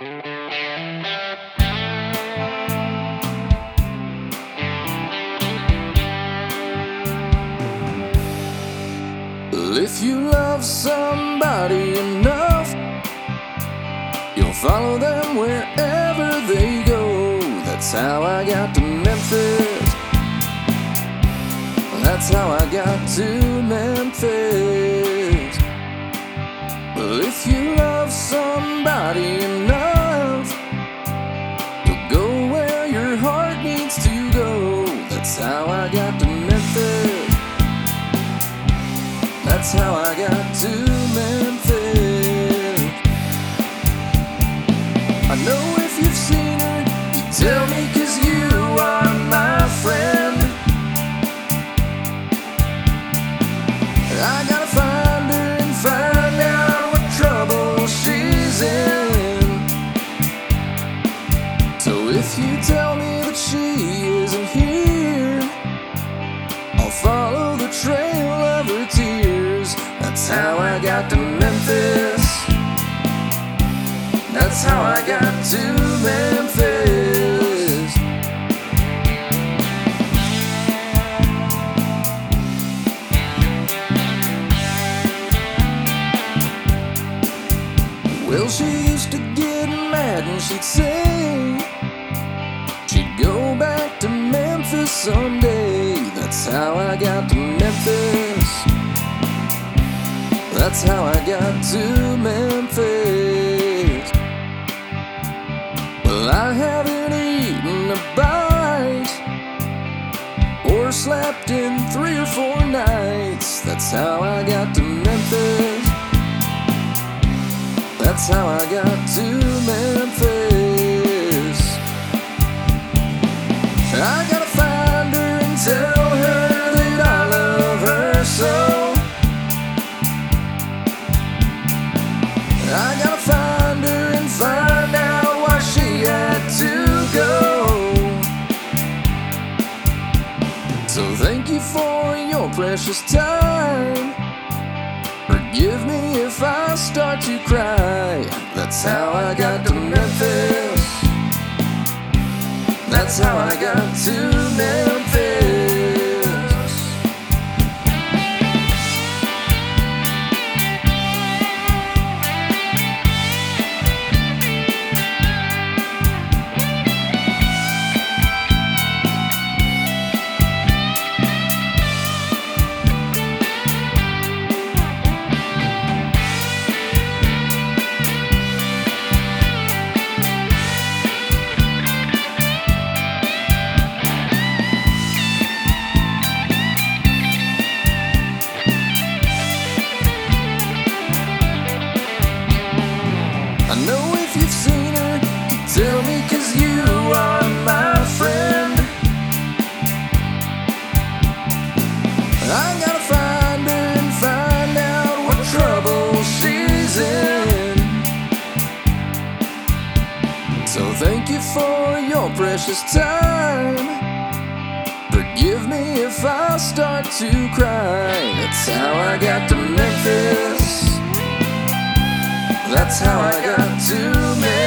Well, if you love somebody enough, you'll follow them wherever they go. That's how I got to Memphis. That's how I got to Memphis. Well, if you love somebody enough, you'll go where your heart needs to go. That's how I got to Memphis. That's how I got to Memphis. I know if you've seen her, you tell me 'cause you are my friend. I gotta find her and find out what trouble she's in. So if you tell me that she isn't here, I'll follow the trail of her tears. That's how I got to Memphis. That's how I got to Memphis. Well, she used to get mad and she'd say she'd go back to Memphis someday. That's how I got to Memphis. That's how I got to Memphis. Well, I haven't eaten a bite or slept in 3 or 4 nights. That's how I got to Memphis. That's how I got to Memphis. I gotta find her and tell her that I love her so. I gotta find her and find out why she had to go. So thank you for your precious time. Forgive me if I start to cry. That's how I got to Memphis. That's how I got to Memphis. I know if you've seen her, you tell me 'cause you are my friend. I gotta find her and find out what trouble she's in. So thank you for your precious time. Forgive me if I start to cry. That's how I got to Memphis. That's how I got to Memphis.